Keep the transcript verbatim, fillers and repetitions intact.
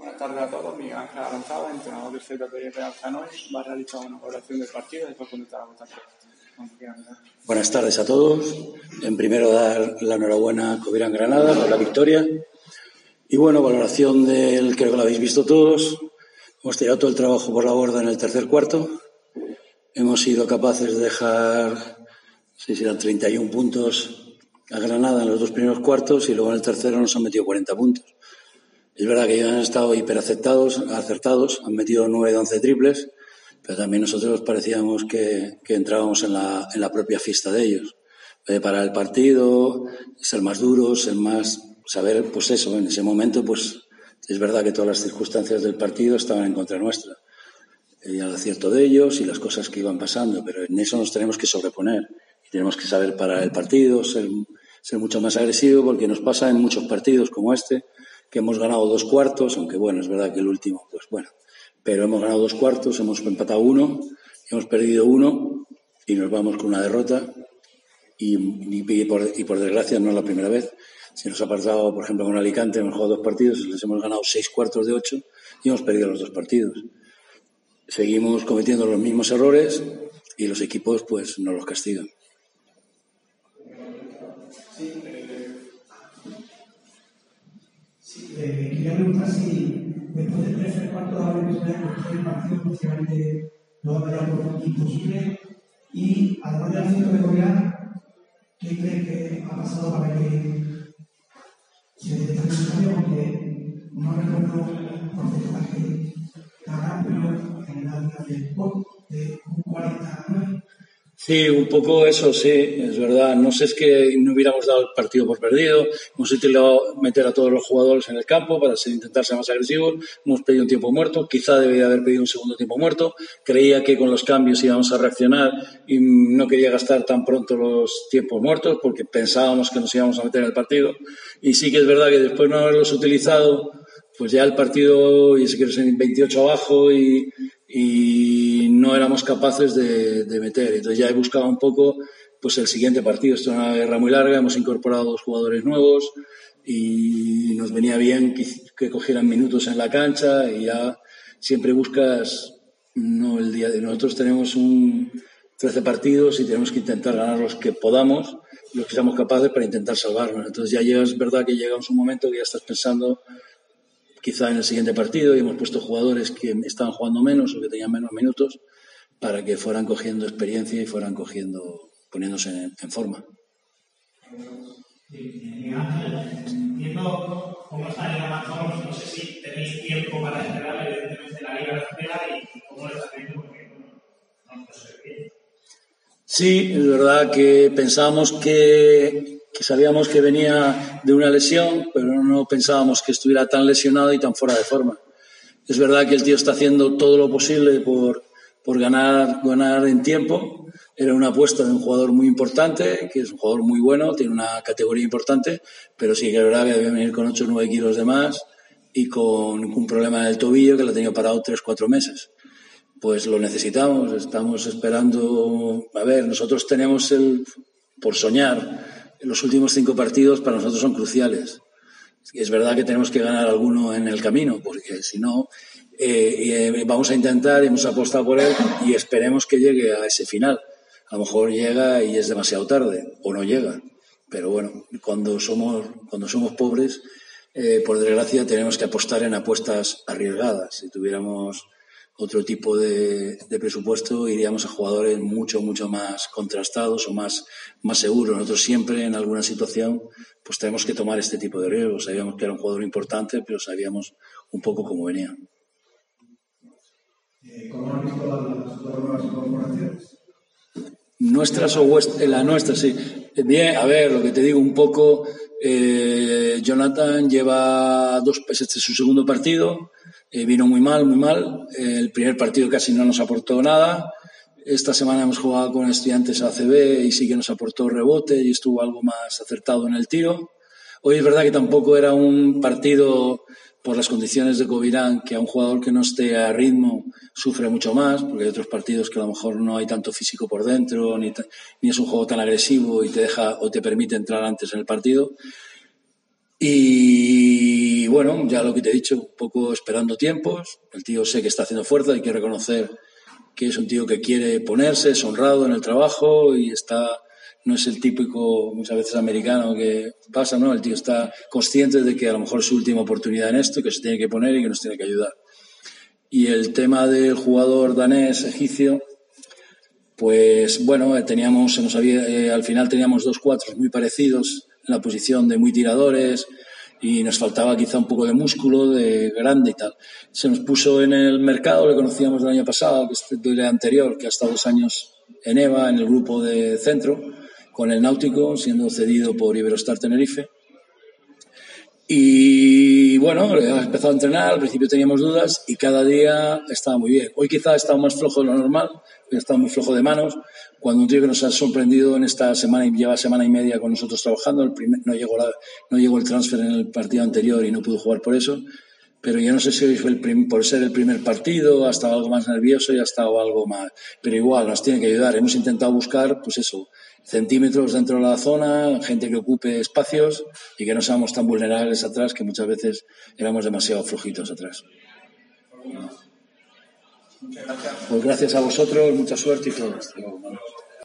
Buenas tardes a todos. Miguel Ángel Aranzada, entrenador del Celta de Real Zanoy, va a realizar una evaluación del partido y después contestar a vuestras preguntas. Buenas tardes a todos. En primero dar la enhorabuena a Covirán Granada por la victoria. Y bueno, valoración del, creo que lo habéis visto todos. Hemos tirado todo el trabajo por la borda en el tercer cuarto. Hemos sido capaces de dejar, no sé si eran treinta y uno puntos a Granada en los dos primeros cuartos y luego en el tercero nos han metido cuarenta puntos. Es verdad que ellos han estado hiperacertados, acertados, han metido nueve de once triples, pero también nosotros parecíamos que, que entrábamos en la, en la propia fiesta de ellos. Eh, para el partido, ser más duros, ser más, saber, pues eso, en ese momento, pues es verdad que todas las circunstancias del partido estaban en contra nuestra. Y el acierto de ellos y las cosas que iban pasando, pero en eso nos tenemos que sobreponer. Y tenemos que saber parar el partido, ser, ser mucho más agresivo, porque nos pasa en muchos partidos como este, que hemos ganado dos cuartos, aunque bueno, es verdad que el último, pues bueno, pero hemos ganado dos cuartos, hemos empatado uno, hemos perdido uno y nos vamos con una derrota y, y, por, y por desgracia no es la primera vez. Si nos ha pasado, por ejemplo, con Alicante, hemos jugado dos partidos y les hemos ganado seis cuartos de ocho y hemos perdido los dos partidos. Seguimos cometiendo los mismos errores y los equipos pues nos los castigan. Sí, eh, quería preguntar si después del tercer cuarto de haber visto el partido, prácticamente lo ha dado por imposible y además del acierto de Covirán, ¿qué cree que ha pasado para que se dé esta situación? Porque no recuerdo el porcentaje tan amplio en la liga del sport de un cuarenta a nueve. Sí, un poco eso, sí, es verdad. No sé, es que no hubiéramos dado el partido por perdido. Hemos intentado meter a todos los jugadores en el campo para intentar ser más agresivos. Hemos pedido un tiempo muerto. Quizá debería haber pedido un segundo tiempo muerto. Creía que con los cambios íbamos a reaccionar y no quería gastar tan pronto los tiempos muertos porque pensábamos que nos íbamos a meter en el partido. Y sí que es verdad que después de no haberlos utilizado, pues ya el partido, y si quieres, en veintiocho abajo y... y no éramos capaces de, de meter. Entonces ya he buscado un poco pues el siguiente partido. Esto es una guerra muy larga, hemos incorporado dos jugadores nuevos y nos venía bien que, que cogieran minutos en la cancha y ya siempre buscas, no el día de nosotros tenemos un trece partidos y tenemos que intentar ganar los que podamos, los que seamos capaces para intentar salvarnos. Entonces ya llega, es verdad que llega un momento que ya estás pensando quizá en el siguiente partido y hemos puesto jugadores que estaban jugando menos o que tenían menos minutos para que fueran cogiendo experiencia y fueran cogiendo, poniéndose en, en forma. Entiendo cómo está la Liga Mayor, no sé si tenéis tiempo para esperar, evidentemente la Liga de espera y cómo lo está haciendo porque no nos sé bien. Sí, es verdad que pensábamos que, que sabíamos que venía de una lesión, pero no pensábamos que estuviera tan lesionado y tan fuera de forma. Es verdad que el tío está haciendo todo lo posible por, por ganar, ganar en tiempo. Era una apuesta de un jugador muy importante, que es un jugador muy bueno, tiene una categoría importante, pero sí que es verdad que debe venir con ocho o nueve kilos de más y con un problema en el tobillo que lo ha tenido parado tres o cuatro meses. Pues lo necesitamos, estamos esperando. A ver, nosotros tenemos el, por soñar, los últimos cinco partidos para nosotros son cruciales. Es verdad que tenemos que ganar alguno en el camino, porque si no, eh, eh, vamos a intentar, hemos apostado por él y esperemos que llegue a ese final. A lo mejor llega y es demasiado tarde, o no llega. Pero bueno, cuando somos, cuando somos pobres, eh, por desgracia, tenemos que apostar en apuestas arriesgadas. Si tuviéramos otro tipo de, de presupuesto, iríamos a jugadores mucho, mucho más contrastados o más, más seguros. Nosotros siempre, en alguna situación, pues tenemos que tomar este tipo de riesgos. Sabíamos que era un jugador importante, pero sabíamos un poco cómo venía. ¿Cómo han visto las nuevas incorporaciones? Nuestras o vuestras, la nuestra, sí. Bien, a ver, lo que te digo un poco, eh, Jonathan lleva dos, este es su segundo partido. Eh, vino muy mal, muy mal. Eh, el primer partido casi no nos aportó nada. Esta semana hemos jugado con Estudiantes A C B y sí que nos aportó rebote y estuvo algo más acertado en el tiro. Hoy es verdad que tampoco era un partido por las condiciones de Covirán, que a un jugador que no esté a ritmo sufre mucho más, porque hay otros partidos que a lo mejor no hay tanto físico por dentro, ni, t- ni es un juego tan agresivo y te deja o te permite entrar antes en el partido. Y bueno, ya lo que te he dicho, un poco esperando tiempos. El tío sé que está haciendo fuerza, hay que reconocer que es un tío que quiere ponerse, es honrado en el trabajo y está, no es el típico, muchas veces americano que pasa, ¿no? El tío está consciente de que a lo mejor es su última oportunidad en esto, que se tiene que poner y que nos tiene que ayudar. Y el tema del jugador danés egipcio, pues bueno, teníamos, se nos había, eh, al final teníamos dos cuatros muy parecidos en la posición de muy tiradores y nos faltaba quizá un poco de músculo, de grande y tal. Se nos puso en el mercado, le conocíamos el año pasado, que es del anterior, que ha estado dos años en EVA, en el grupo de centro, con el Náutico, siendo cedido por Iberostar Tenerife. Y bueno, he empezado a entrenar, al principio teníamos dudas y cada día estaba muy bien. Hoy quizá ha estado más flojo de lo normal, hoy ha estado muy flojo de manos. Cuando un tío que nos ha sorprendido en esta semana y lleva semana y media con nosotros trabajando, el primer, no, llegó la, no llegó el transfer en el partido anterior y no pudo jugar por eso, pero yo no sé si hoy fue el prim, por ser el primer partido, ha estado algo más nervioso y ha estado algo más, pero igual nos tiene que ayudar. Hemos intentado buscar, pues eso, centímetros dentro de la zona, gente que ocupe espacios y que no seamos tan vulnerables atrás, que muchas veces éramos demasiado flojitos atrás. Muchas gracias. Pues gracias a vosotros, mucha suerte y todo.